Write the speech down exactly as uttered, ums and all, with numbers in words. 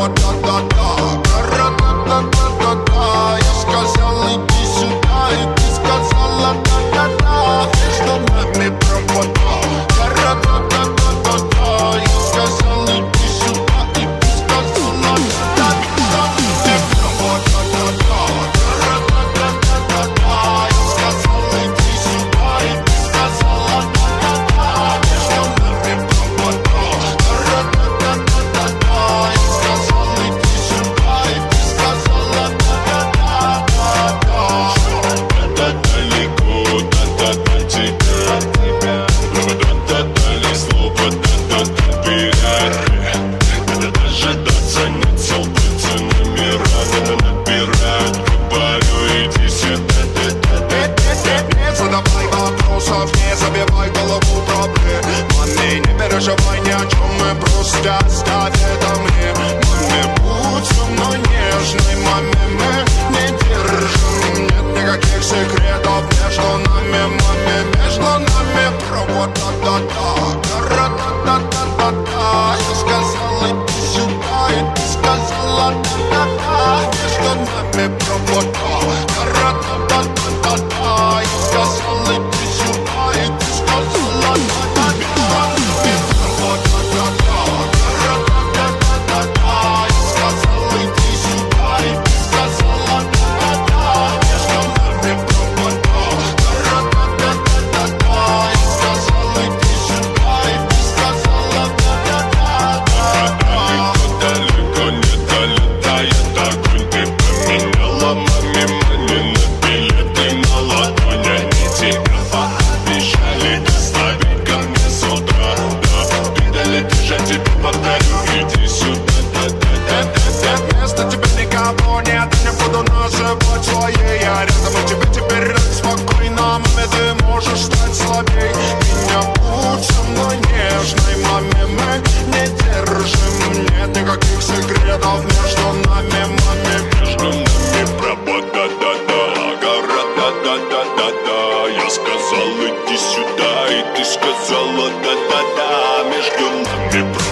провод, да-да-да. Ра-ра-та-та-та-та-та. Я сказал, иди сюда, и ты сказала да-да-да. Между нами провода. Ра-ра-та-та-та-та-та. Я сказал, иди сюда, и ты сказала да-да-да. Провод, да-да-да. Ра-ра-та-та-та-та-та. Я сказал, иди сюда, и ты сказала да-да-да. Между нами провода. Ра-ра-та-та-та-та-та. Я сказал, иди сюда, и ты сказала да-да-да. Да-да далеко, да-да-да тебя. Да-да дали слово, да-да-да доверять. Да-да дожидаться нет сил, пальцы номера надо набирать. Говорю, иди сюда, да-да-да. Не задавай вопросов, не забивай голову проблемами. Не переживай ни о чем, мы просто оставь это мне. Маме, будь со мной нежной, маме, мы не держим. Нет никаких секретов между нами, маме, между нами провод, да-да-да. Ра-та-та-та-та-та. Я сказал, иди сюда, и ты сказала да-да-да. Между нами провод, ра-та-та-та-та-та. Я сказал, иди сюда, и ты сказала да-да-да. Провод, да-да-да. Ра-та-та-та-та-та. Я сказал, иди сюда, и ты сказала да-да-да. Между нами провод, ра-та-та-та-та-та. Я сказал, иди сюда, и ты сказала да-да-да. Далеко, далеко не долетает огонь. Ты поменяла маме мани на билеты на ладони. Они тебя пообещали доставить ко мне с утра. Да, ты долетишь, я тебе повторю, иди сюда, да-да-да-да-да. Вместо тебя никого нет, не буду называть своей. Я рядом, и тебе теперь рядом спокойно. Маме, ты можешь стать слабей. Меня будь со мной нежной, маме, мы не держим. Нет никаких секретов между нами, маме. Между нами провод, да-да-да. Гора, да-да-да-да-да. Я сказал, иди сюда, и ты сказала да-да-да. Между нами провод.